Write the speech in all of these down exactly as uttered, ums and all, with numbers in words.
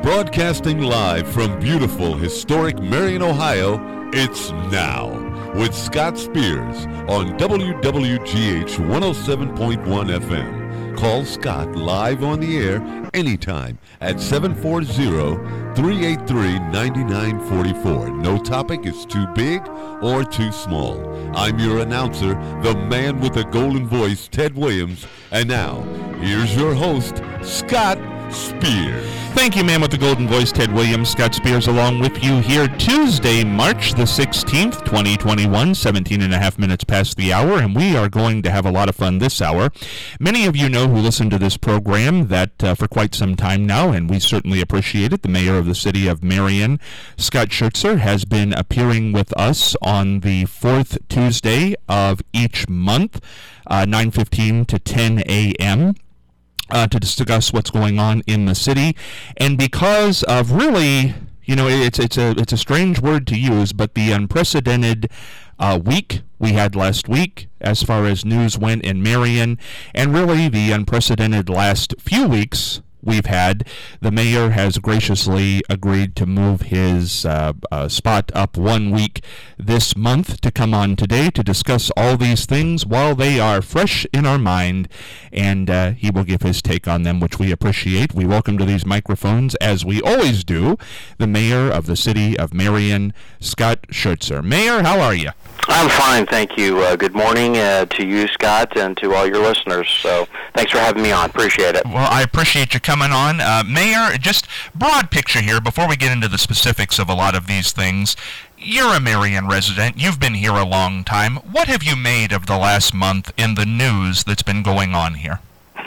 Broadcasting live from beautiful, historic Marion, Ohio, it's Now with Scott Spears on W W G H one oh seven point one F M. Call Scott live on the air anytime at seven four zero, three eight three, nine nine four four. No topic is too big or too small. I'm your announcer, the man with the golden voice, Ted Williams. And now, here's your host, Scott Spears. Thank you, man with the golden voice, Ted Williams. Scott Spears along with you here Tuesday, March the sixteenth, twenty twenty-one, seventeen and a half minutes past the hour, and we are going to have a lot of fun this hour. Many of you know who listen to this program that uh, for quite some time now, and we certainly appreciate it. The mayor of the city of Marion, Scott Schertzer, has been appearing with us on the fourth Tuesday of each month, uh, nine fifteen to ten a.m., Uh, to discuss what's going on in the city. And because of really, you know, it's it's a it's a strange word to use, but the unprecedented uh, week we had last week as far as news went in Marion, and really the unprecedented last few weeks we've had, the mayor has graciously agreed to move his uh, uh, spot up one week this month to come on today to discuss all these things while they are fresh in our mind, and uh, he will give his take on them, which we appreciate. We welcome to these microphones, as we always do, the mayor of the city of Marion, Scott Schertzer. Mayor, how are you? I'm fine, thank you. Uh, good morning uh, to you, Scott, and to all your listeners. So thanks for having me on. Appreciate it. Well, I appreciate you coming on. Uh, Mayor, just broad picture here before we get into the specifics of a lot of these things. You're a Marion resident. You've been here a long time. What have you made of the last month in the news that's been going on here?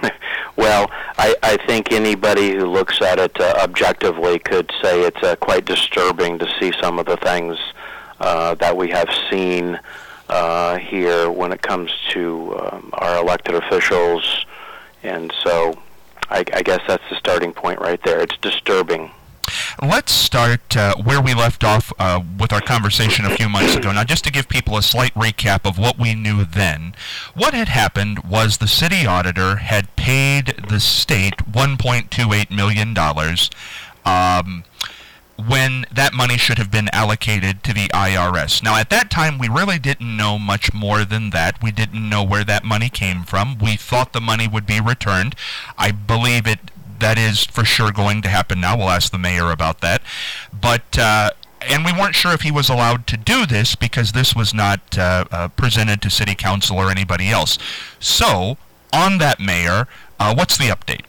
Well, I, I think anybody who looks at it uh, objectively could say it's uh, quite disturbing to see some of the things Uh, that we have seen uh, here when it comes to um, our elected officials, and so I, I guess that's the starting point right there. It's disturbing. Let's start uh, where we left off uh, with our conversation a few months ago. Now, just to give people a slight recap of what we knew then, what had happened was the city auditor had paid the state one point two eight million dollars um, when that money should have been allocated to the I R S. Now, at that time, we really didn't know much more than that. We didn't know where that money came from. We thought the money would be returned. I believe it. That is for sure going to happen now. We'll ask the mayor about that. But, uh, and we weren't sure if he was allowed to do this because this was not uh, uh, presented to city council or anybody else. So, on that, Mayor, uh, what's the update?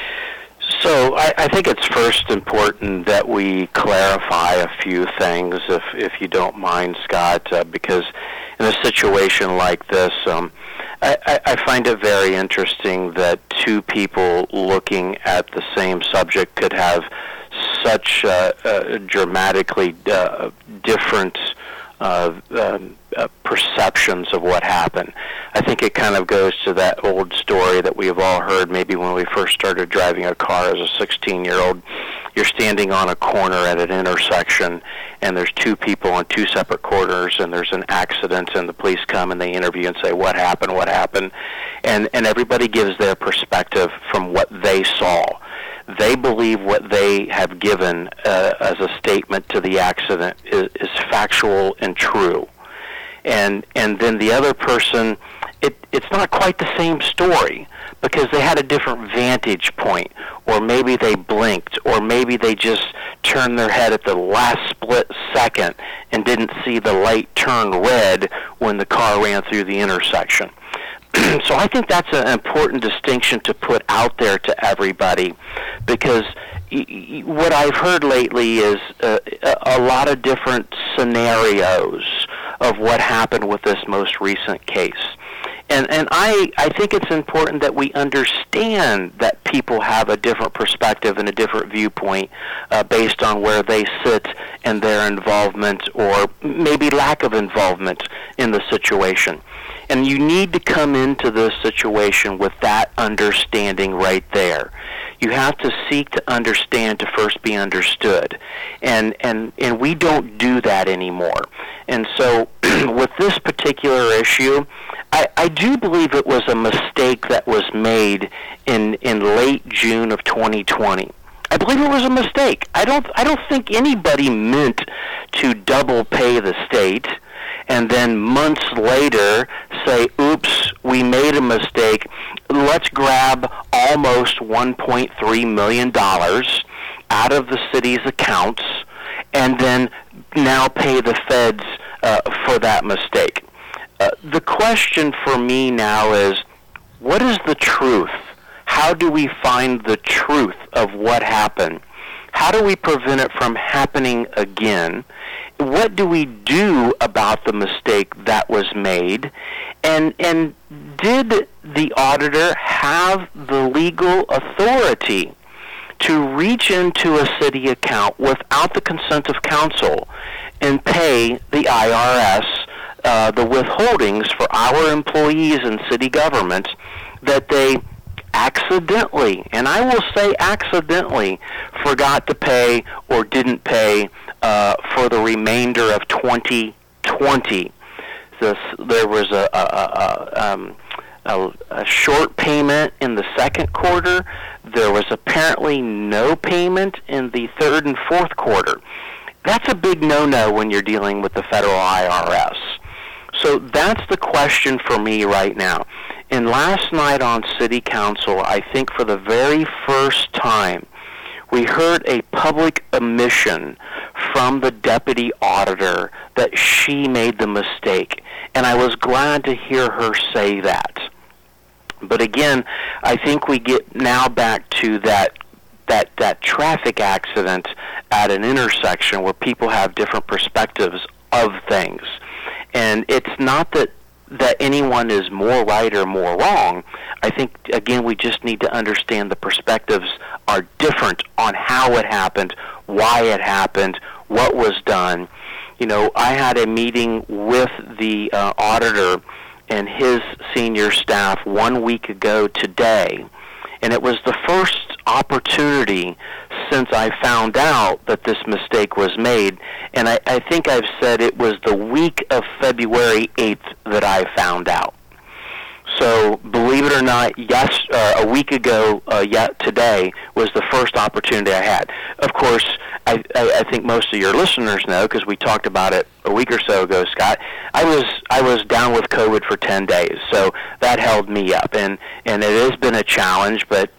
So I, I think it's first important that we clarify a few things, if if you don't mind, Scott, uh, because in a situation like this, um, I, I find it very interesting that two people looking at the same subject could have such uh, uh, dramatically uh, different uh, um, uh, perceptions of what happened. I think it kind of goes to that old story that we have all heard maybe when we first started driving a car as a sixteen-year-old. You're standing on a corner at an intersection, and there's two people on two separate corners, and there's an accident, and the police come and they interview and say, what happened, what happened? And, and everybody gives their perspective from what they saw. They believe what they have given uh, as a statement to the accident is, is factual and true. And and then the other person, it, it's not quite the same story because they had a different vantage point, or maybe they blinked, or maybe they just turned their head at the last split second and didn't see the light turn red when the car ran through the intersection. So I think that's an important distinction to put out there to everybody, because y- y- what I've heard lately is uh, a lot of different scenarios of what happened with this most recent case. And and I, I think it's important that we understand that people have a different perspective and a different viewpoint uh, based on where they sit and their involvement or maybe lack of involvement in the situation. And you need to come into this situation with that understanding right there. You have to seek to understand to first be understood. And and, and we don't do that anymore. And so with this particular issue, I, I do believe it was a mistake that was made in, in late June of twenty twenty. I believe it was a mistake. I don't I don't think anybody meant to double pay the state and then months later say, oops, we made a mistake. Let's grab almost one point three million dollars out of the city's accounts and then now pay the feds uh, for that mistake. Uh, the question for me now is, what is the truth? How do we find the truth of what happened? How do we prevent it from happening again? What do we do about the mistake that was made? And and did the auditor have the legal authority to reach into a city account without the consent of council and pay the I R S uh, the withholdings for our employees in city government that they accidentally, and I will say accidentally, forgot to pay or didn't pay uh, for the remainder of twenty twenty. This, there was a, a, a, um, a, a short payment in the second quarter. There was apparently no payment in the third and fourth quarter. That's a big no-no when you're dealing with the federal I R S. So that's the question for me right now. And last night on City Council, I think for the very first time, we heard a public admission from the deputy auditor that she made the mistake. And I was glad to hear her say that. But again, I think we get now back to that that that traffic accident at an intersection where people have different perspectives of things. And it's not that that anyone is more right or more wrong. I think, again, we just need to understand the perspectives are different on how it happened, why it happened, what was done. You know, I had a meeting with the uh, auditor and his senior staff one week ago today, and it was the first opportunity since I found out that this mistake was made, and I, I think I've said it was the week of February eighth that I found out. So, believe it or not, yes, uh, a week ago, uh, yet today was the first opportunity I had. Of course, I, I, I think most of your listeners know, because we talked about it a week or so ago, Scott. I was I was down with COVID for ten days, so that held me up, and and it has been a challenge, but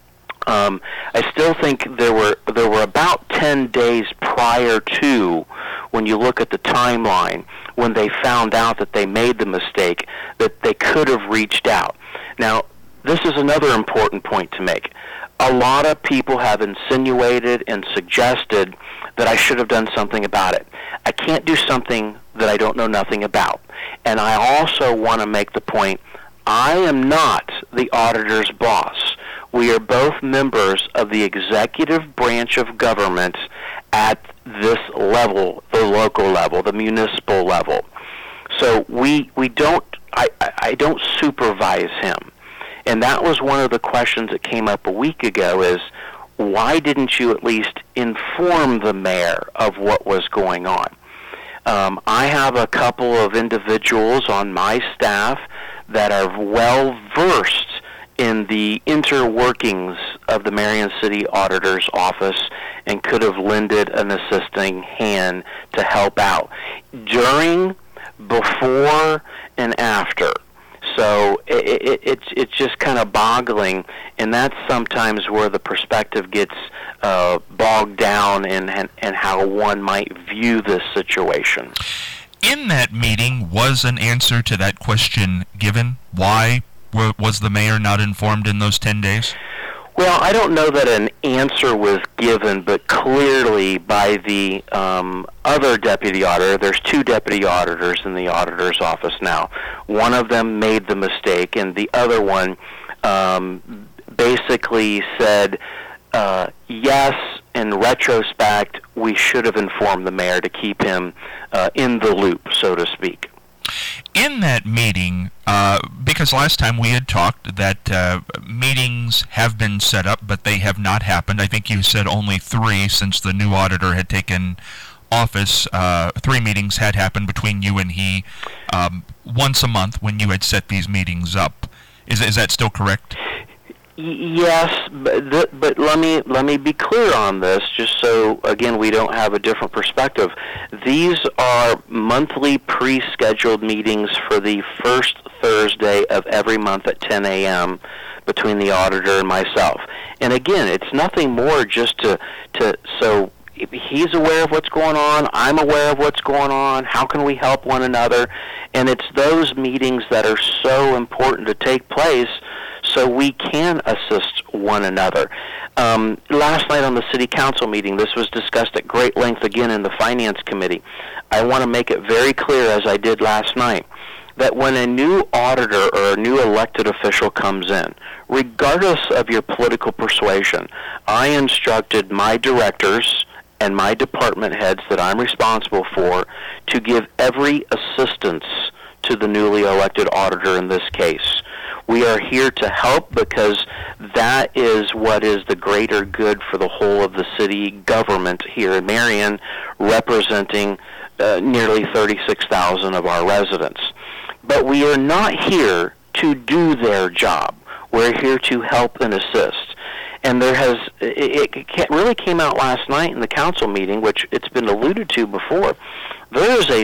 Um, I still think there were there were about ten days prior to, when you look at the timeline, when they found out that they made the mistake, that they could have reached out. Now, this is another important point to make. A lot of people have insinuated and suggested that I should have done something about it. I can't do something that I don't know nothing about. And I also want to make the point, I am not the auditor's boss. We are both members of the executive branch of government at this level, the local level, the municipal level. So we we don't I, I don't supervise him. And that was one of the questions that came up a week ago is, why didn't you at least inform the mayor of what was going on? Um, I have a couple of individuals on my staff that are well versed in the interworkings of the Marion City Auditor's Office and could have lended an assisting hand to help out during, before, and after. So it, it, it's it's just kind of boggling, and that's sometimes where the perspective gets uh, bogged down in, in, in how one might view this situation. In that meeting, was an answer to that question given? Why was the mayor not informed in those ten days? Well, I don't know that an answer was given, but clearly by the um, other deputy auditor, there's two deputy auditors in the auditor's office now. One of them made the mistake, and the other one um, basically said, uh, yes, in retrospect, we should have informed the mayor to keep him uh, in the loop, so to speak. In that meeting, uh, because last time we had talked that uh, meetings have been set up, but they have not happened. I think you said only three since the new auditor had taken office. Uh, three meetings had happened between you and he um, once a month when you had set these meetings up. Is is that still correct? Yes, but, th- but let me let me be clear on this, just so, again, we don't have a different perspective. These are monthly pre-scheduled meetings for the first Thursday of every month at ten a.m. between the auditor and myself. And again, it's nothing more just to, to so he's aware of what's going on, I'm aware of what's going on, how can we help one another? And it's those meetings that are so important to take place so we can assist one another. Um, last night on the City Council meeting, this was discussed at great length again in the Finance Committee. I want to make it very clear, as I did last night, that when a new auditor or a new elected official comes in, regardless of your political persuasion, I instructed my directors and my department heads that I'm responsible for to give every assistance to the newly elected auditor in this case. We are here to help because that is what is the greater good for the whole of the city government here in Marion, representing uh, nearly thirty-six thousand of our residents. But we are not here to do their job. We're here to help and assist. And there has, it, it really came out last night in the council meeting, which it's been alluded to before. There is a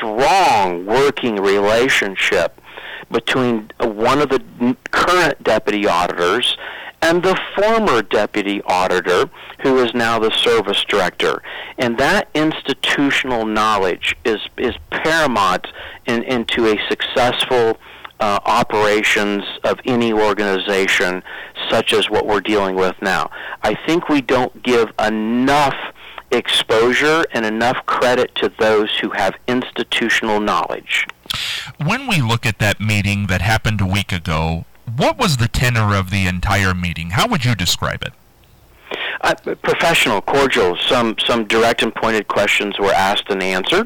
strong working relationship between one of the current deputy auditors and the former deputy auditor, who is now the service director. And that institutional knowledge is, is paramount in, into a successful uh, operations of any organization such as what we're dealing with now. I think we don't give enough exposure and enough credit to those who have institutional knowledge. When we look at that meeting that happened a week ago, what was the tenor of the entire meeting? How would you describe it? Uh, professional, cordial. Some some direct and pointed questions were asked and answered,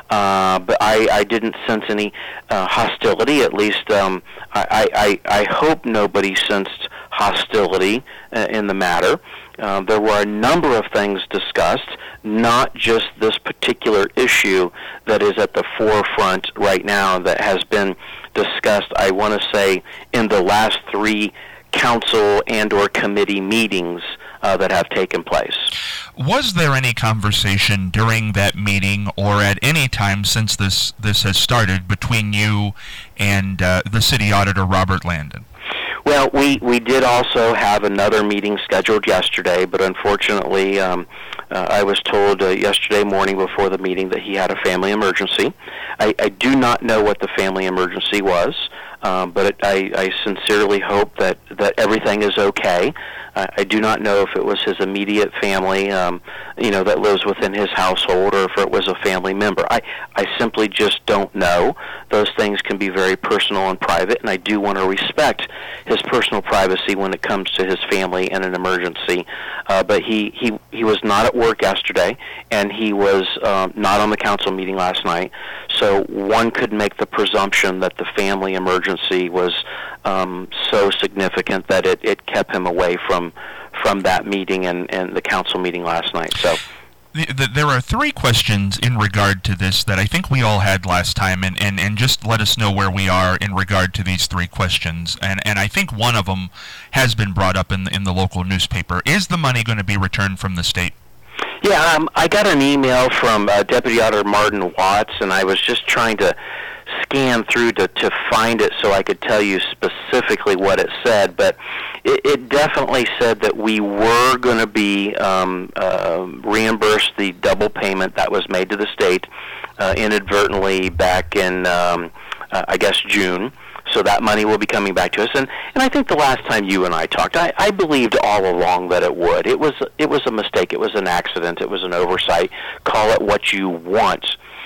uh, but I, I didn't sense any uh, hostility. At least um, I, I, I hope nobody sensed hostility uh, in the matter. Uh, there were a number of things discussed, not just this particular issue that is at the forefront right now that has been discussed, I want to say, in the last three council and or committee meetings uh, that have taken place. Was there any conversation during that meeting or at any time since this, this has started between you and uh, the city auditor, Robert Landon? Well, we, we did also have another meeting scheduled yesterday, but unfortunately um, uh, I was told uh, yesterday morning before the meeting that he had a family emergency. I, I do not know what the family emergency was, um, but it, I, I sincerely hope that, that everything is okay. I, I do not know if it was his immediate family, um, you know, that lives within his household, or if it was a family member. I, I simply just don't know. Those things can be very personal and private, and I do want to respect his personal privacy when it comes to his family and an emergency. Uh, but he, he, he was not at work yesterday, and he was um, not on the council meeting last night. So one could make the presumption that the family emergency was um, so significant that it, it kept him away from from that meeting and, and the council meeting last night. So. The, the, there are three questions in regard to this that I think we all had last time, and, and, and just let us know where we are in regard to these three questions. And, and I think one of them has been brought up in the, in the local newspaper. Is the money going to be returned from the state? Yeah, um, I got an email from uh, Deputy Auditor Martin Watts, and I was just trying to scan through to, to find it so I could tell you specifically what it said, but it, it definitely said that we were going to be um, uh, reimbursed the double payment that was made to the state uh, inadvertently back in, um, uh, I guess, June. So that money will be coming back to us. And, and I think the last time you and I talked, I, I believed all along that it would. It was, it was a mistake. It was an accident. It was an oversight. Call it what you want.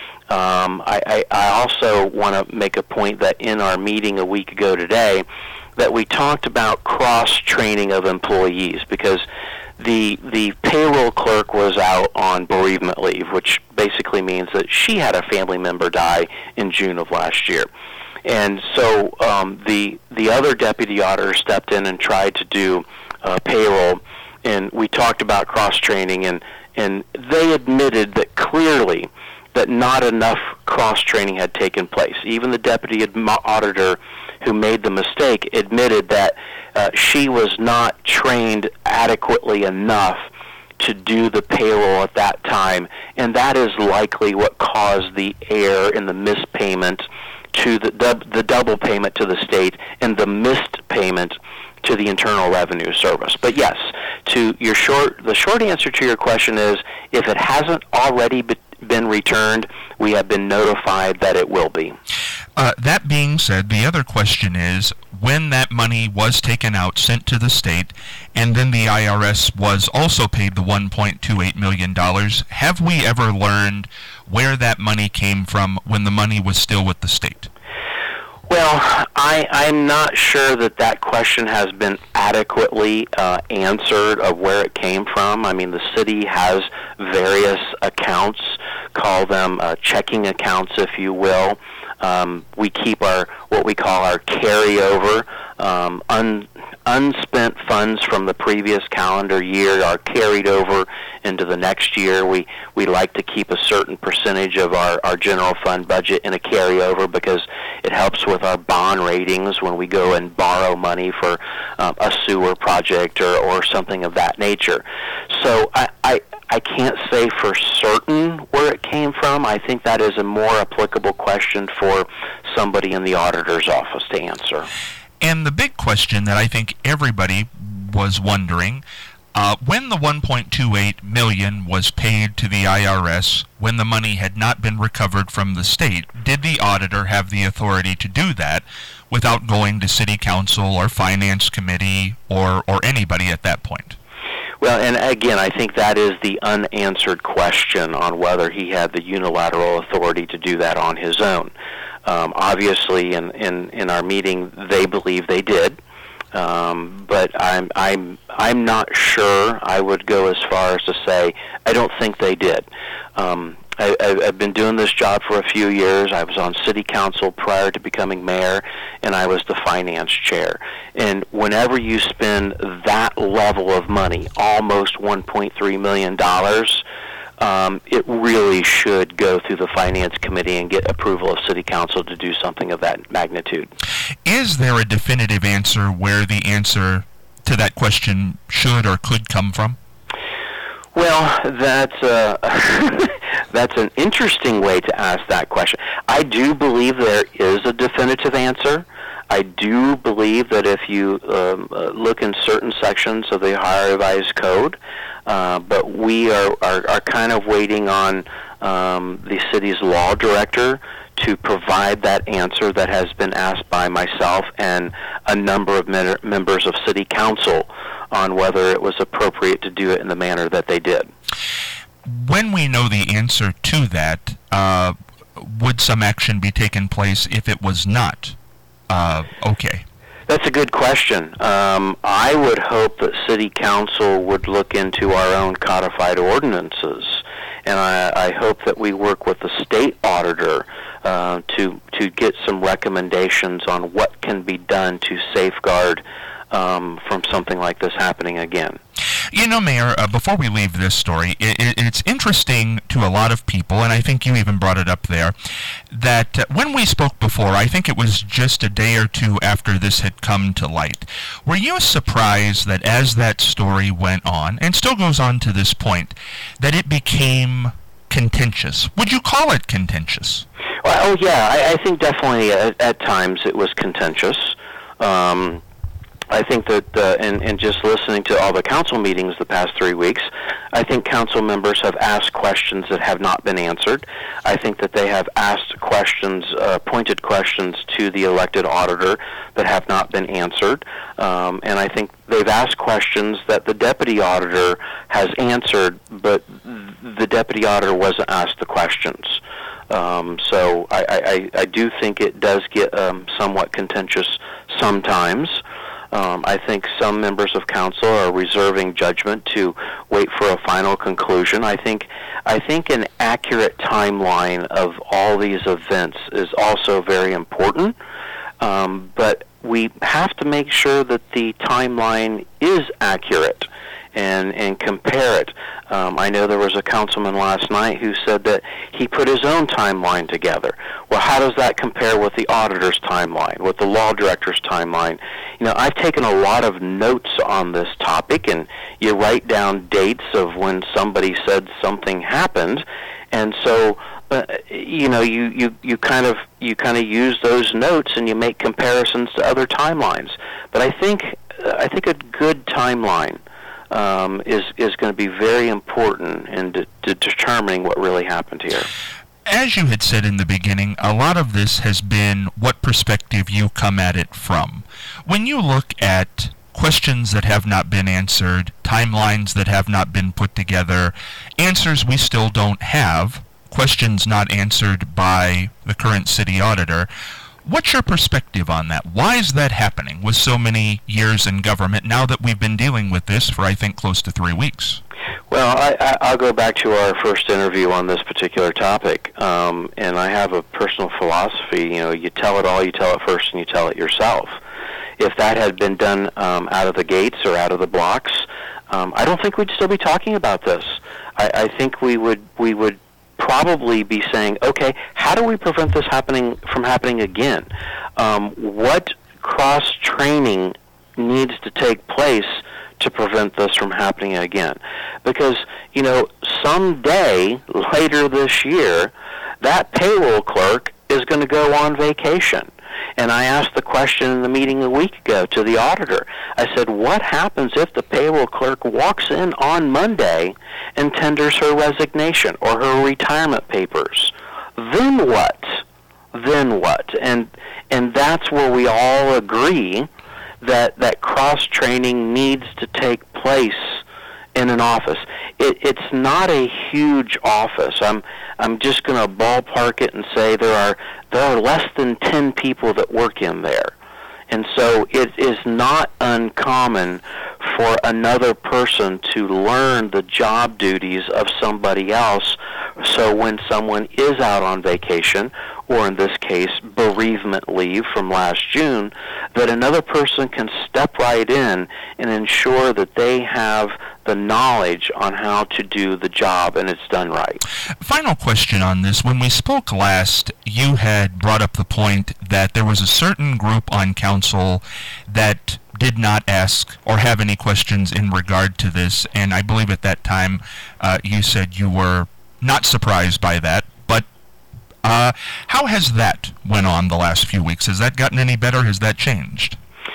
Um, I, I, I also want to make a point that in our meeting a week ago today, that we talked about cross-training of employees, because the the payroll clerk was out on bereavement leave, which basically means that she had a family member die in June of last year. And so um, the the other deputy auditor stepped in and tried to do uh, payroll, and we talked about cross-training, and, and they admitted that clearly that not enough cross-training had taken place. Even the deputy auditor who made the mistake admitted that uh, she was not trained adequately enough to do the payroll at that time, and that is likely what caused the error in the missed payment to the, the, the double payment to the state and the missed payment to the Internal Revenue Service. But yes, to your short, the short answer to your question is, if it hasn't already be, been returned, we have been notified that it will be. Uh, that being said, the other question is, when that money was taken out, sent to the state, and then the I R S was also paid the one point two eight million dollars, have we ever learned where that money came from when the money was still with the state? Well, I, I'm not sure that that question has been adequately uh, answered of where it came from. I mean, the city has various accounts, call them uh, checking accounts, if you will. Um, we keep our what we call our carryover, um, un, unspent funds from the previous calendar year are carried over into the next year. We we like to keep a certain percentage of our, our general fund budget in a carryover because it helps with our bond ratings when we go and borrow money for um, a sewer project or, or something of that nature. So I, I I can't say for certain where it came from. I think that is a more applicable question for somebody in the auditor's office to answer. And the big question that I think everybody was wondering, uh, when the one point two eight million dollars was paid to the I R S, when the money had not been recovered from the state, did the auditor have the authority to do that without going to city council or finance committee or, or anybody at that point? Well, and again, I think that is the unanswered question on whether he had the unilateral authority to do that on his own. Um, obviously, in, in, in our meeting, they believe they did, um, but I'm I'm I'm not sure. I would go as far as to say I don't think they did. Um, I, I've been doing this job for a few years. I was on city council prior to becoming mayor, and I was the finance chair. And whenever you spend that level of money, almost one point three million dollars, um, it really should go through the finance committee and get approval of city council to do something of that magnitude. Is there a definitive answer where the answer to that question should or could come from? Well, that's uh, that's an interesting way to ask that question. I do believe there is a definitive answer. I do believe that if you um, uh, look in certain sections of the Ohio Revised Code, uh, but we are, are, are kind of waiting on um, the city's law director to provide that answer that has been asked by myself and a number of men- members of city council on whether it was appropriate to do it in the manner that they did. When we know the answer to that, uh, would some action be taken place if it was not uh, okay? That's a good question. Um, I would hope that city council would look into our own codified ordinances, and I, I hope that we work with the state auditor uh, to to get some recommendations on what can be done to safeguard um, from something like this happening again. You know, Mayor, uh, before we leave this story, it, it, it's interesting to a lot of people, and I think you even brought it up there, that uh, when we spoke before, I think it was just a day or two after this had come to light, were you surprised that as that story went on, and still goes on to this point, that it became contentious? Would you call it contentious? Well, oh, yeah, I, I think definitely at, at times it was contentious. Um I think that, uh, and, and just listening to all the council meetings the past three weeks, I think council members have asked questions that have not been answered. I think that they have asked questions, uh, pointed questions to the elected auditor that have not been answered. Um, and I think they've asked questions that the deputy auditor has answered, but the deputy auditor wasn't asked the questions. Um, so I, I, I do think it does get um, somewhat contentious sometimes. Um, I think some members of council are reserving judgment to wait for a final conclusion. I think I think an accurate timeline of all these events is also very important, um, but we have to make sure that the timeline is accurate. and and compare it. Um, I know there was a councilman last night who said that he put his own timeline together. Well, how does that compare with the auditor's timeline, with the law director's timeline? You know, I've taken a lot of notes on this topic, and you write down dates of when somebody said something happened, and so uh, you know, you, you, you kind of you kind of use those notes and you make comparisons to other timelines. But I think I think a good timeline um, is is going to be very important in de- de- determining what really happened here. As you had said in the beginning, a lot of this has been what perspective you come at it from. When you look at questions that have not been answered, timelines that have not been put together, answers we still don't have, questions not answered by the current city auditor, what's your perspective on that? Why is that happening with so many years in government now that we've been dealing with this for, I think, close to three weeks? Well, I, I, I'll go back to our first interview on this particular topic, um, and I have a personal philosophy. You know, you tell it all, you tell it first, and you tell it yourself. If that had been done um, out of the gates or out of the blocks, um, I don't think we'd still be talking about this. I, I think we would we would probably be saying, okay, how do we prevent this happening from happening again? Um, what cross-training needs to take place to prevent this from happening again? Because, you know, someday later this year, that payroll clerk is going to go on vacation. And I asked the question in the meeting a week ago to the auditor. I said, what happens if the payroll clerk walks in on Monday and tenders her resignation or her retirement papers? Then what? Then what? And and that's where we all agree that, that cross-training needs to take place in an office. It, it's not a huge office. I'm I'm just going to ballpark it and say there are there are less than ten people that work in there. And so it is not uncommon for another person to learn the job duties of somebody else. So when someone is out on vacation, or in this case, bereavement leave from last June, that another person can step right in and ensure that they have the knowledge on how to do the job and it's done right. Final question on this. When we spoke last, you had brought up the point that there was a certain group on council that did not ask or have any questions in regard to this, and I believe at that time uh, you said you were not surprised by that, but uh, how has that went on the last few weeks? Has that gotten any better? Has that changed?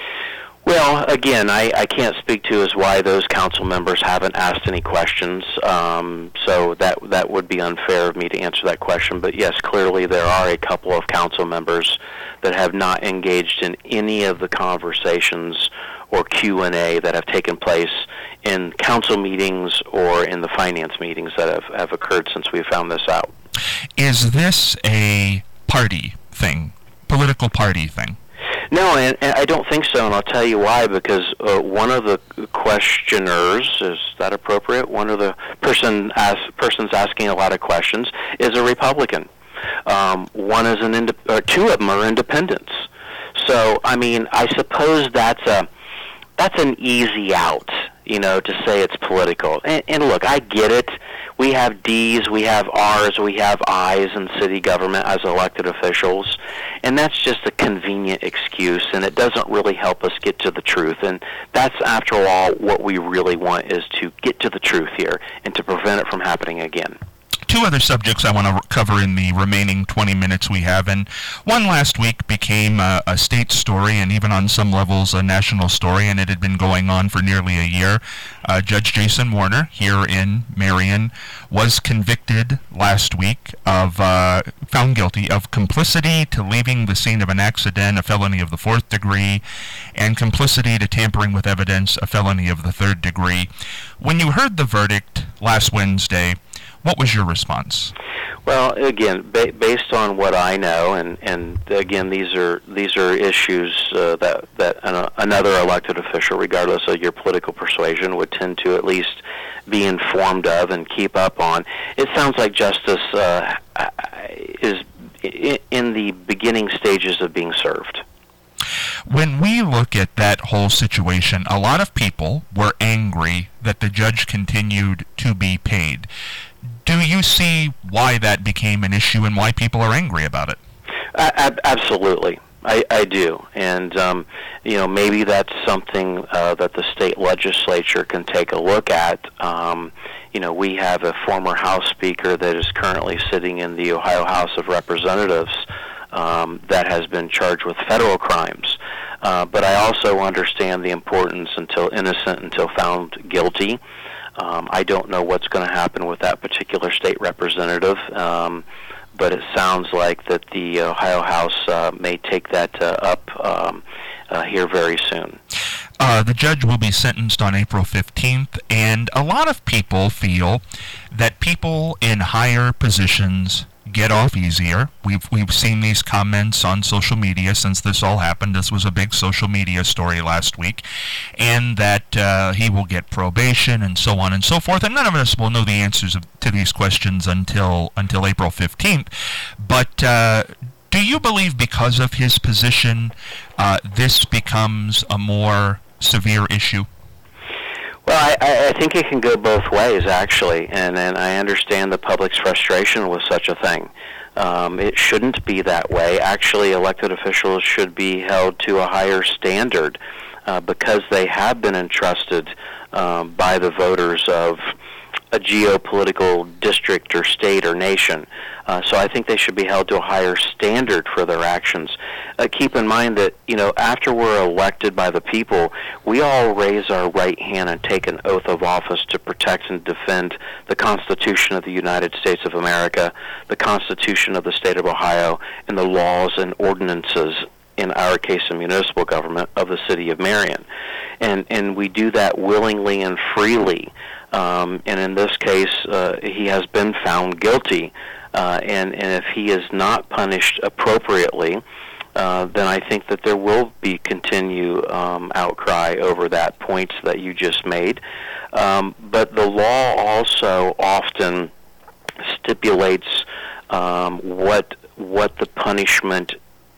Well, again, I, I can't speak to as why those council members haven't asked any questions, um, so that that would be unfair of me to answer that question. But yes, clearly there are a couple of council members that have not engaged in any of the conversations or Q and A that have taken place in council meetings or in the finance meetings that have, have occurred since we found this out. Is this a party thing, political party thing? No, and, and I don't think so, and I'll tell you why, because uh, one of the questioners, is that appropriate? One of the person ask, persons asking a lot of questions is a Republican. Um, one is an, ind- or two of them are independents. So, I mean, I suppose that's a that's an easy out, you know, to say it's political. And, and look, I get it. We have D's, we have R's, we have I's in city government as elected officials, and that's just a convenient excuse, and it doesn't really help us get to the truth. And that's, after all, what we really want, is to get to the truth here and to prevent it from happening again. Two other subjects I want to cover in the remaining twenty minutes we have, and one last week became a, a state story and even on some levels a national story, and it had been going on for nearly a year. Uh, Judge Jason Warner here in Marion was convicted last week of, uh, found guilty of complicity to leaving the scene of an accident, a felony of the fourth degree, and complicity to tampering with evidence, a felony of the third degree. When you heard the verdict last Wednesday, what was your response? Well, again, ba- based on what I know, and, and again, these are these are issues uh, that that an, another elected official, regardless of your political persuasion, would tend to at least be informed of and keep up on. It sounds like justice uh, is in the beginning stages of being served. When we look at that whole situation, a lot of people were angry that the judge continued to be paid. Do you see why that became an issue and why people are angry about it? Uh, absolutely. I, I do, and um, you know, maybe that's something uh, that the state legislature can take a look at. Um, you know, we have a former House Speaker that is currently sitting in the Ohio House of Representatives um, that has been charged with federal crimes. Uh, but I also understand the importance until innocent until found guilty. Um, I don't know what's going to happen with that particular state representative. Um, but it sounds like that the Ohio House uh, may take that uh, up um, uh, here very soon. Uh, the judge will be sentenced on April fifteenth, and a lot of people feel that people in higher positions get off easier. We've we've seen these comments on social media since this all happened. This was a big social media story last week, and that uh, he will get probation and so on and so forth. And none of us will know the answers of, to these questions until until April fifteenth. But uh, do you believe because of his position, uh, this becomes a more severe issue? Well, I, I think it can go both ways, actually, and, and I understand the public's frustration with such a thing. Um, it shouldn't be that way. Actually, elected officials should be held to a higher standard uh, because they have been entrusted um, by the voters of a geopolitical district or state or nation. Uh, so I think they should be held to a higher standard for their actions. Uh, keep in mind that, you know, after we're elected by the people, we all raise our right hand and take an oath of office to protect and defend the Constitution of the United States of America, the Constitution of the State of Ohio, and the laws and ordinances, in our case, the municipal government of the city of Marion. And, and we do that willingly and freely. Um, and in this case, uh, he has been found guilty. Uh, and, and if he is not punished appropriately, uh, then I think that there will be continued um, outcry over that point that you just made. Um, but the law also often stipulates um, what what the punishment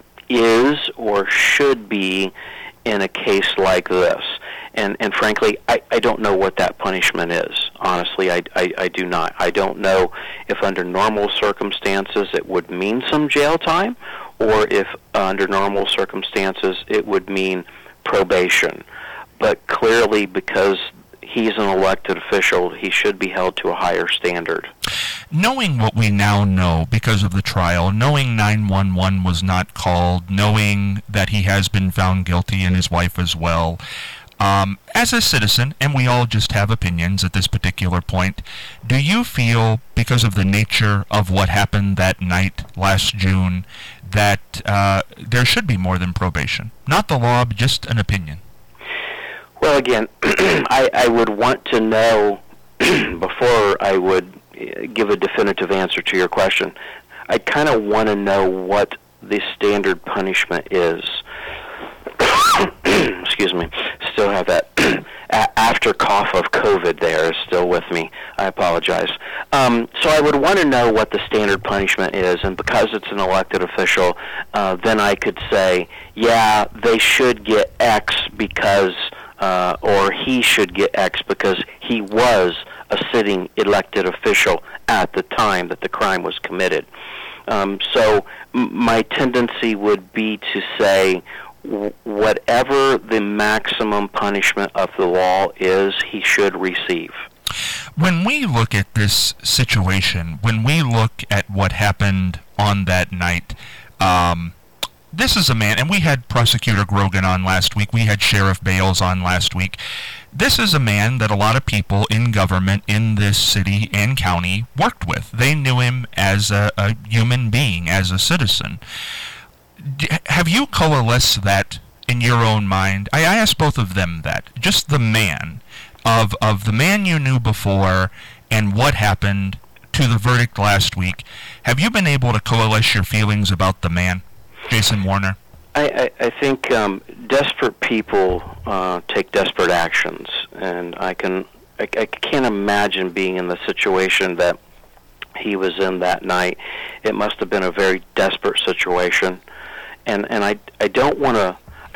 is or should be in a case like this. And, and frankly, I, I don't know what that punishment is. Honestly, I, I, I do not. I don't know if under normal circumstances it would mean some jail time, or if uh, under normal circumstances it would mean probation. But clearly, because he's an elected official, he should be held to a higher standard. Knowing what we now know because of the trial, knowing nine one one was not called, knowing that he has been found guilty and his wife as well, Um, as a citizen, and we all just have opinions at this particular point, do you feel, because of the nature of what happened that night last June, that uh, there should be more than probation? Not the law, but just an opinion. Well, again, I, I would want to know, before I would give a definitive answer to your question, I kind of want to know what the standard punishment is. Excuse me. Still have that after cough of COVID there is still with me. I apologize. Um, so I would want to know what the standard punishment is, and because it's an elected official, uh, then I could say, yeah, they should get X because, uh, or he should get X because he was a sitting elected official at the time that the crime was committed. Um, so m- my tendency would be to say, whatever the maximum punishment of the law is, he should receive. When we look at this situation, when we look at what happened on that night, um, this is a man, and we had Prosecutor Grogan on last week, we had Sheriff Bales on last week. This is a man that a lot of people in government in this city and county worked with. They knew him as a, a human being, as a citizen. Have you coalesced that in your own mind? I, I asked both of them that. Just the man, of of the man you knew before and what happened to the verdict last week. Have you been able to coalesce your feelings about the man, Jason Warner? I, I, I think um, desperate people uh, take desperate actions, and I can I, I can't imagine being in the situation that he was in that night. It must have been a very desperate situation. And and I I don't want to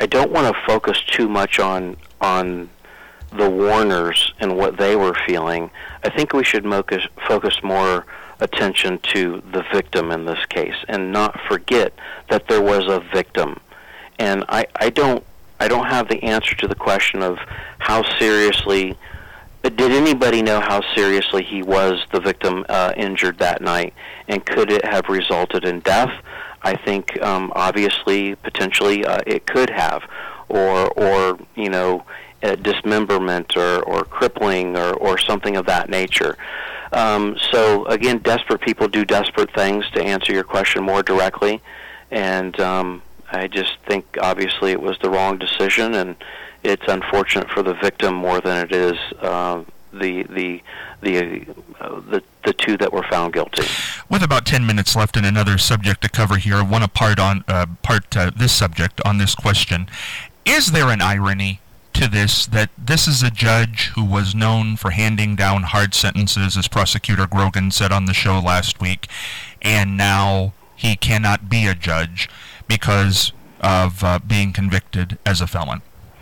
I don't want to focus too much on on the Warners and what they were feeling. I think we should focus focus more attention to the victim in this case, and not forget that there was a victim. And I, I don't I don't have the answer to the question of how seriously. Did anybody know how seriously he was, the victim, uh, injured that night, and could it have resulted in death? I think um, obviously, potentially, uh, it could have, or or you know, uh, dismemberment or, or crippling or, or something of that nature. Um, so again, desperate people do desperate things. To answer your question more directly, and um, I just think obviously it was the wrong decision, and it's unfortunate for the victim more than it is uh, the the the, uh, the the two that were found guilty. With about ten minutes left and another subject to cover here, I want to part on uh, part uh, this subject on this question. Is there an irony to this, that this is a judge who was known for handing down hard sentences, as Prosecutor Grogan said on the show last week, and now he cannot be a judge because of uh, being convicted as a felon?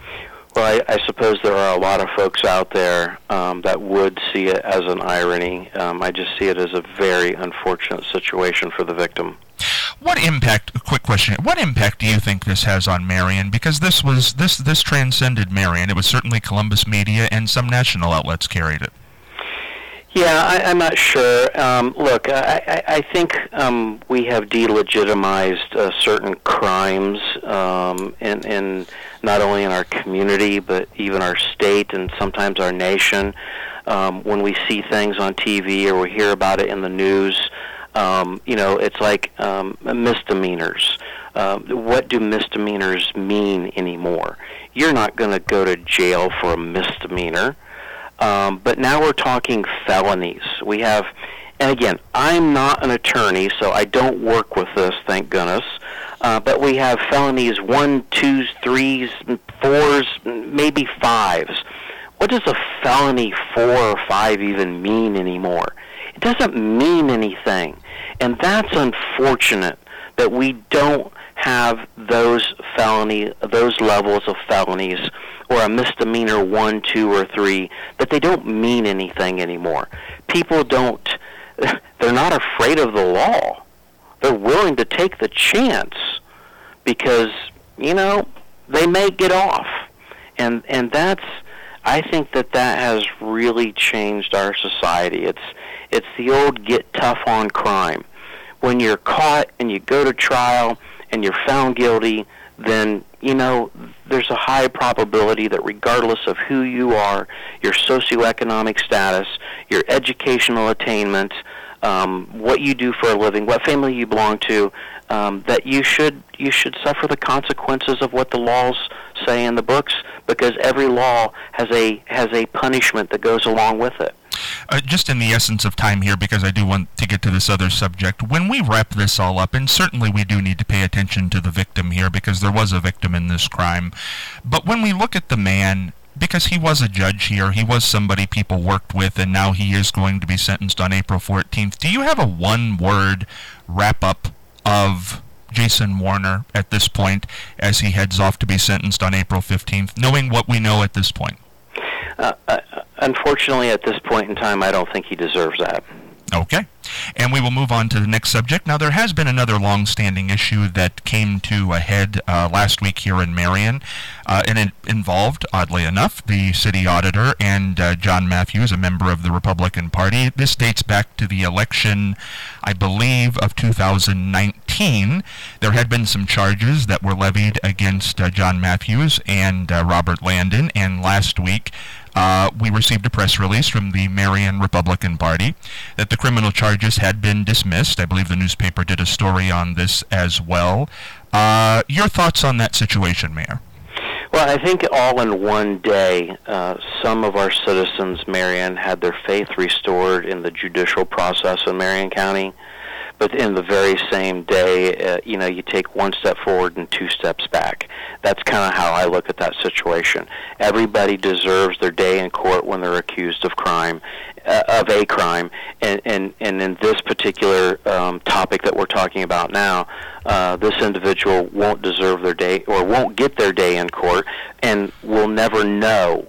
Well, I, I suppose there are a lot of folks out there um, that would see it as an irony. Um, I just see it as a very unfortunate situation for the victim. What impact, a quick question, what impact do you think this has on Marion? Because this was, this, this transcended Marion. It was certainly Columbus media, and some national outlets carried it. Yeah, I, I'm not sure. Um, look, I, I, I think um, we have delegitimized uh, certain crimes um, in, in not only in our community, but even our state and sometimes our nation. Um, when we see things on T V or we hear about it in the news, um, you know, it's like um, misdemeanors. Uh, what do misdemeanors mean anymore? You're not going to go to jail for a misdemeanor. Um, but now we're talking felonies. We have, and again, I'm not an attorney, so I don't work with this, thank goodness. Uh, but we have felonies one, twos, threes, fours, maybe fives. What does a felony four or five even mean anymore? It doesn't mean anything. And that's unfortunate that we don't have those felony, those levels of felonies, or a misdemeanor one, two, or three, that they don't mean anything anymore. People don't, they're not afraid of the law. They're willing to take the chance because, you know, they may get off. And and that's, I think that that has really changed our society. It's it's the old get tough on crime. When you're caught and you go to trial and you're found guilty, then, you know, there's a high probability that regardless of who you are, your socioeconomic status, your educational attainment, um, what you do for a living, what family you belong to, um, that you should you should suffer the consequences of what the laws say in the books, because every law has a has a punishment that goes along with it. Uh, just in the essence of time here, because I do want to get to this other subject, when we wrap this all up, and certainly we do need to pay attention to the victim here, because there was a victim in this crime, but when we look at the man, because he was a judge here, he was somebody people worked with, and now he is going to be sentenced on April fourteenth, do you have a one-word wrap-up of Jason Warner at this point as he heads off to be sentenced on April fifteenth, knowing what we know at this point? Uh, uh, unfortunately, at this point in time, I don't think he deserves that. Okay. And we will move on to the next subject. Now, there has been another long-standing issue that came to a head uh, last week here in Marion, uh, and it involved, oddly enough, the city auditor and uh, John Matthews, a member of the Republican Party. This dates back to the election, I believe, of two thousand nineteen. There had been some charges that were levied against uh, John Matthews and uh, Robert Landon, and last week, Uh, we received a press release from the Marion Republican Party that the criminal charges had been dismissed. I believe the newspaper did a story on this as well. Uh, your thoughts on that situation, Mayor? Well, I think all in one day, uh, some of our citizens, Marion, had their faith restored in the judicial process in Marion County. within the very same day, uh, you know, you take one step forward and two steps back. That's kind of how I look at that situation. Everybody deserves their day in court when they're accused of crime, uh, of a crime, and, and, and in this particular um, topic that we're talking about now, uh, this individual won't deserve their day, or won't get their day in court, and will never know,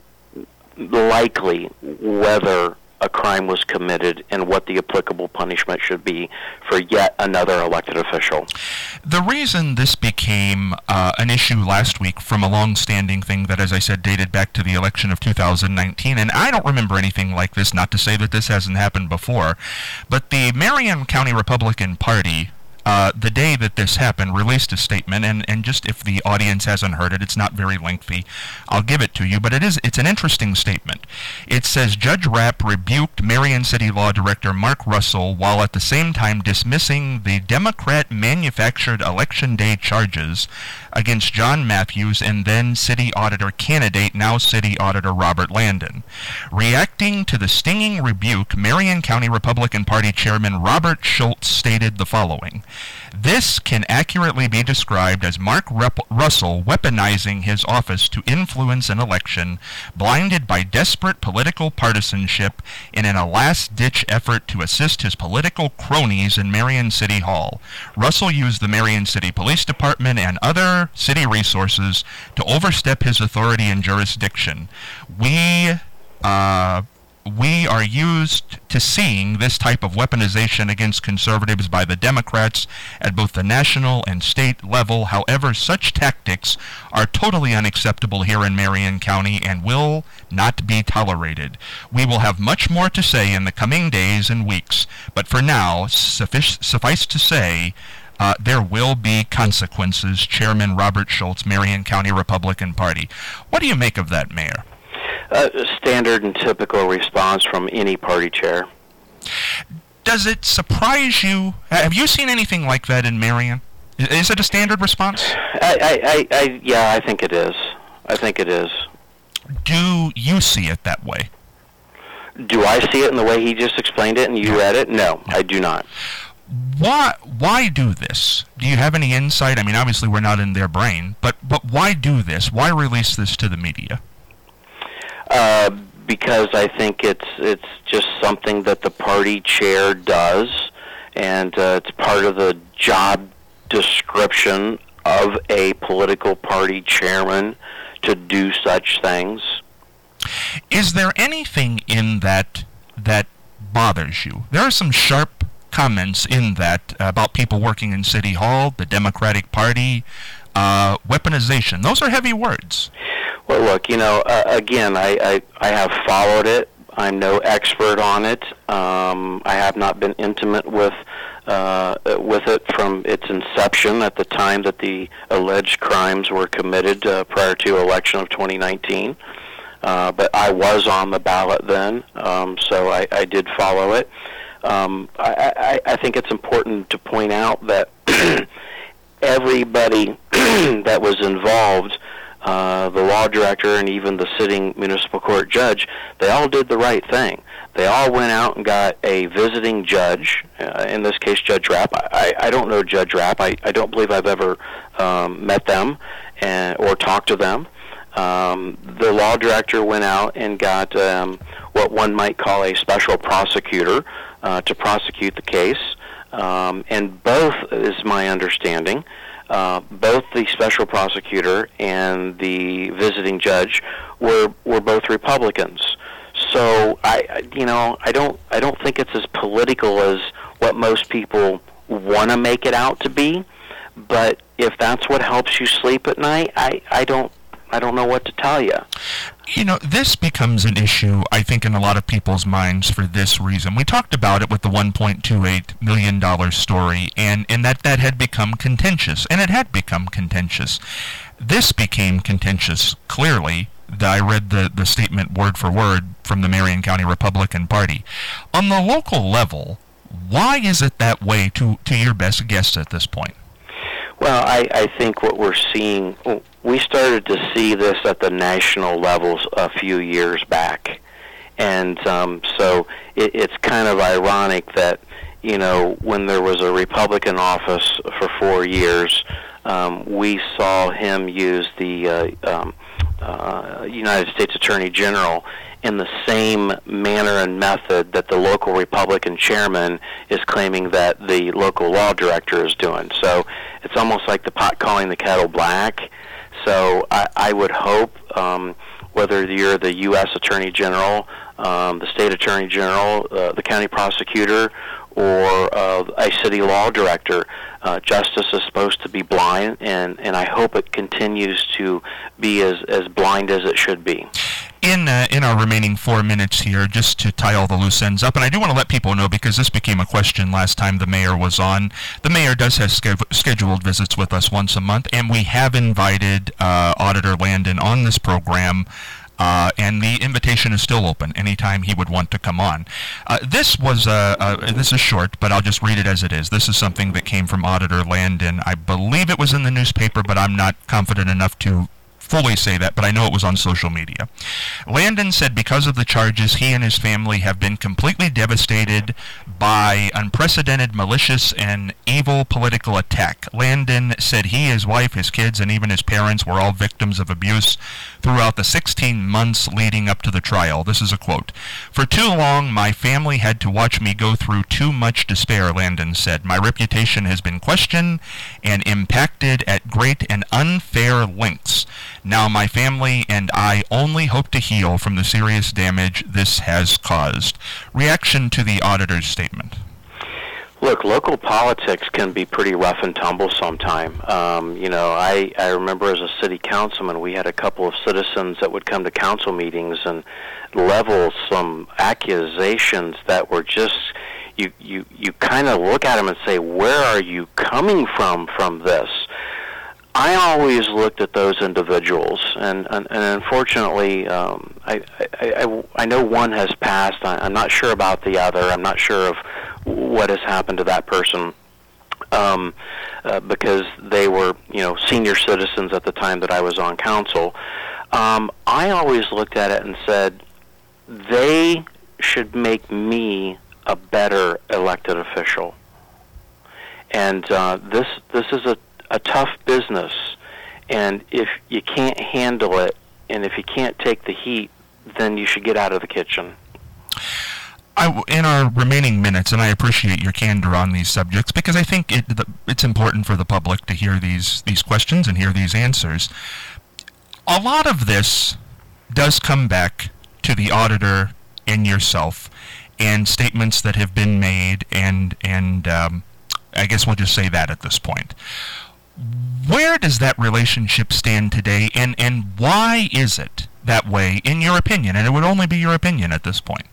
likely, whether a crime was committed and what the applicable punishment should be for yet another elected official. The reason this became uh, an issue last week from a long-standing thing that, as I said, dated back to the election of two thousand nineteen, and I don't remember anything like this, not to say that this hasn't happened before, but the Marion County Republican Party, Uh, the day that this happened, released a statement, and, and just if the audience hasn't heard it, it's not very lengthy, I'll give it to you, but it is, it's an interesting statement. It says, Judge Rapp rebuked Marion City Law Director Mark Russell while at the same time dismissing the Democrat-manufactured Election Day charges against John Matthews and then City Auditor candidate, now City Auditor Robert Landon. Reacting to the stinging rebuke, Marion County Republican Party Chairman Robert Schultz stated the following: "This can accurately be described as Mark Rep- Russell weaponizing his office to influence an election, blinded by desperate political partisanship and in a last-ditch effort to assist his political cronies in Marion City Hall. Russell used the Marion City Police Department and other city resources to overstep his authority and jurisdiction. We, uh... We are used to seeing this type of weaponization against conservatives by the Democrats at both the national and state level. However, such tactics are totally unacceptable here in Marion County and will not be tolerated. We will have much more to say in the coming days and weeks, but for now, suffice, suffice to say, Uh, there will be consequences." Chairman Robert Schultz, Marion County Republican Party. What do you make of that, Mayor? Uh, standard and typical response from any party chair. Does it surprise you? Have you seen anything like that in Marion? Is it a standard response? I, I, I, I yeah, I think it is. I think it is. Do you see it that way? Do I see it in the way he just explained it and you No. read it? No, No. I do not. Why why do this? Do you have any insight? I mean, obviously we're not in their brain, but but why do this? Why release this to the media? Uh, because I think it's it's just something that the party chair does, and uh, it's part of the job description of a political party chairman to do such things. Is there anything in that that bothers you? There are some sharp comments in that about people working in City Hall, the Democratic Party, uh, weaponization. Those are heavy words. Well, look, you know, uh, again, I, I, I have followed it. I'm no expert on it. Um, I have not been intimate with uh, with it from its inception at the time that the alleged crimes were committed uh, prior to election of twenty nineteen. Uh, but I was on the ballot then, um, so I, I did follow it. Um, I, I, I think it's important to point out that everybody that was involved, uh, the law director and even the sitting municipal court judge, they all did the right thing. They all went out and got a visiting judge, uh, in this case Judge Rapp. I, I don't know Judge Rapp. I, I don't believe I've ever um, met them and, or talked to them. Um, the law director went out and got um, what one might call a special prosecutor uh, to prosecute the case. Um, and both, is my understanding, uh, both the special prosecutor and the visiting judge were were both Republicans. So I, you know, I don't I don't think it's as political as what most people want to make it out to be. But if that's what helps you sleep at night, I, I don't. I don't know what to tell you. You know, this becomes an issue, I think, in a lot of people's minds for this reason. We talked about it with the one point two eight million dollars story, and, and that that had become contentious, and it had become contentious. This became contentious, clearly. I read the, the statement word for word from the Marion County Republican Party. On the local level, why is it that way, to, to your best guess at this point? Well, I, I think what we're seeing, we started to see this at the national levels a few years back. And um, so it, it's kind of ironic that you know, when there was a Republican office for four years, um, we saw him use the uh, um, uh, United States Attorney General in the same manner and method that the local Republican chairman is claiming that the local law director is doing. So it's almost like the pot calling the kettle black. So I, I would hope, um, whether you're the U S Attorney General, um, the State Attorney General, uh, the county prosecutor, or uh, a city law director, uh, justice is supposed to be blind, and, and I hope it continues to be as, as blind as it should be. In uh, in our remaining four minutes here, just to tie all the loose ends up, and I do want to let people know, because this became a question last time the mayor was on. The mayor does have ske- scheduled visits with us once a month, and we have invited uh, Auditor Landon on this program, uh, and the invitation is still open anytime he would want to come on. Uh, this was uh, uh, this is short, but I'll just read it as it is. This is something that came from Auditor Landon. I believe it was in the newspaper, but I'm not confident enough to fully say that, but I know it was on social media. Landon said because of the charges, he and his family have been completely devastated by unprecedented, malicious, and evil political attack. Landon said he, his wife, his kids, and even his parents were all victims of abuse throughout the sixteen months leading up to the trial. This is a quote. "For too long, my family had to watch me go through too much despair," Landon said. "My reputation has been questioned and impacted at great and unfair lengths. Now my family and I only hope to heal from the serious damage this has caused." Reaction to the auditor's statement. Look, local politics can be pretty rough and tumble sometime. Um, you know, I, I remember as a city councilman, we had a couple of citizens that would come to council meetings and level some accusations that were just, you, you, you kind of look at them and say, where are you coming from from this? I always looked at those individuals, and, and, and unfortunately, um, I, I, I, I know one has passed. I, I'm not sure about the other. I'm not sure of what has happened to that person, um, uh, because they were, you know, senior citizens at the time that I was on council. Um, I always looked at it and said, they should make me a better elected official. And uh, this this is a a tough business, and if you can't handle it, and if you can't take the heat, then you should get out of the kitchen. I, in our remaining minutes, and I appreciate your candor on these subjects, because I think it, the, it's important for the public to hear these these questions and hear these answers. A lot of this does come back to the auditor and yourself, and statements that have been made, and and um, I guess we'll just say that at this point. Where does that relationship stand today, and, and why is it that way, in your opinion? And it would only be your opinion at this point.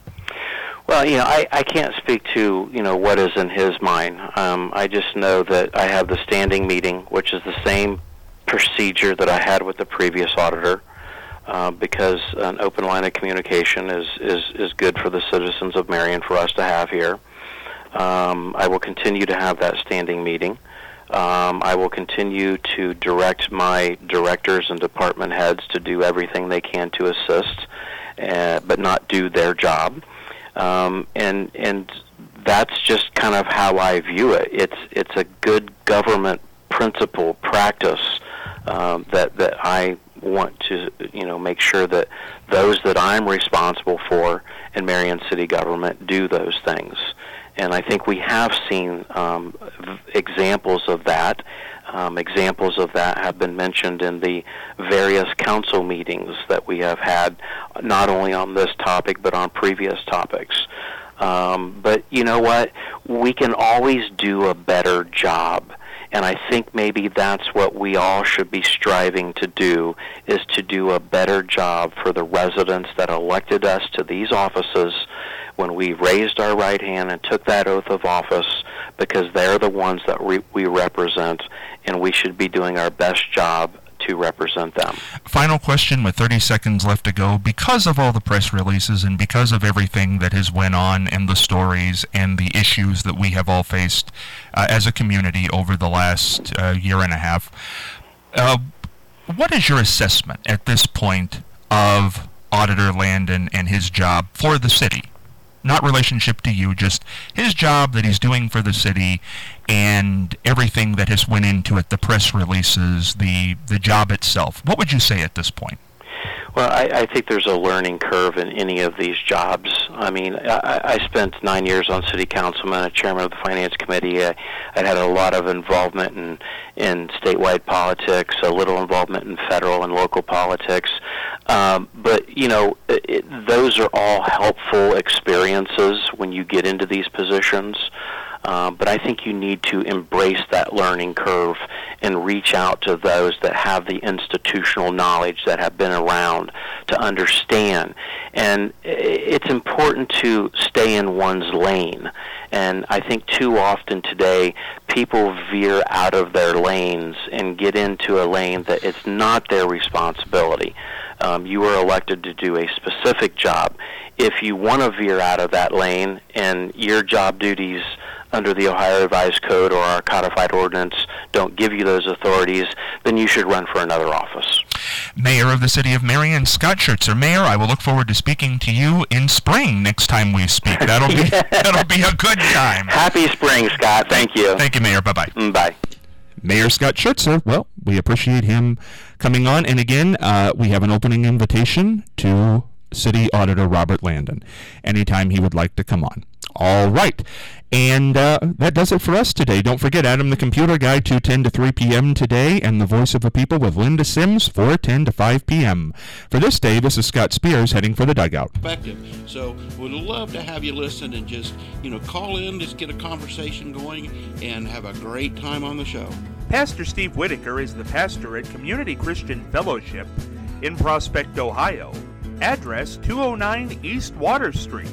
Well, you know, I, I can't speak to, you know, what is in his mind. Um, I just know that I have the standing meeting, which is the same procedure that I had with the previous auditor, uh, because an open line of communication is, is, is good for the citizens of Marion for us to have here. Um, I will continue to have that standing meeting. Um, I will continue to direct my directors and department heads to do everything they can to assist, uh, but not do their job. Um, and and that's just kind of how I view it. It's it's a good government principle practice um, that that I want to you know make sure that those that I'm responsible for in Marion City government do those things. And I think we have seen um, examples of that. Um, examples of that have been mentioned in the various council meetings that we have had, not only on this topic, but on previous topics. Um, but you know what? We can always do a better job. And I think maybe that's what we all should be striving to do, is to do a better job for the residents that elected us to these offices when we raised our right hand and took that oath of office, because they're the ones that we, we represent, and we should be doing our best job to represent them. Final question with thirty seconds left to go. Because of all the press releases and because of everything that has went on and the stories and the issues that we have all faced uh, as a community over the last uh, year and a half, uh, what is your assessment at this point of Auditor Landon and his job for the city? not relationship to you, just his job that he's doing for the city and everything that has went into it, the press releases, the, the job itself. What would you say at this point? Well, I, I think there's a learning curve in any of these jobs. I mean, I, I spent nine years on city council and chairman of the finance committee. I, I had a lot of involvement in, in statewide politics, a little involvement in federal and local politics. Um, but, you know, it, those are all helpful experiences when you get into these positions. Um, but I think you need to embrace that learning curve and reach out to those that have the institutional knowledge, that have been around, to understand. And it's important to stay in one's lane. And I think too often today, people veer out of their lanes and get into a lane that it's not their responsibility. Um, you are elected to do a specific job. If you want to veer out of that lane and your job duties under the Ohio Revised Code or our codified ordinance don't give you those authorities, then you should run for another office. Mayor of the City of Marion, Scott Schertzer. Mayor, I will look forward to speaking to you in spring next time we speak. That'll be yeah. that'll be a good time. Happy spring, Scott. Thank you. Thank you, Mayor. Bye-bye. Mm, bye. Mayor Scott Schertzer. Well, we appreciate him coming on. And again, uh, we have an opening invitation to City Auditor Robert Landon anytime he would like to come on. All right. And uh, that does it for us today. Don't forget, Adam the Computer Guy, two ten to three p.m. today, and The Voice of the People with Linda Sims, four ten to five p.m. For this day, this is Scott Spears heading for the dugout. So we'd love to have you listen and just, you know, call in, just get a conversation going, and have a great time on the show. Pastor Steve Whitaker is the pastor at Community Christian Fellowship in Prospect, Ohio. Address two oh nine East Water Street.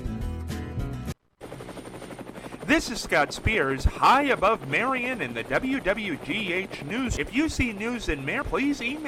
This is Scott Spears, high above Marion in the W W G H News. If you see news in Marion, please email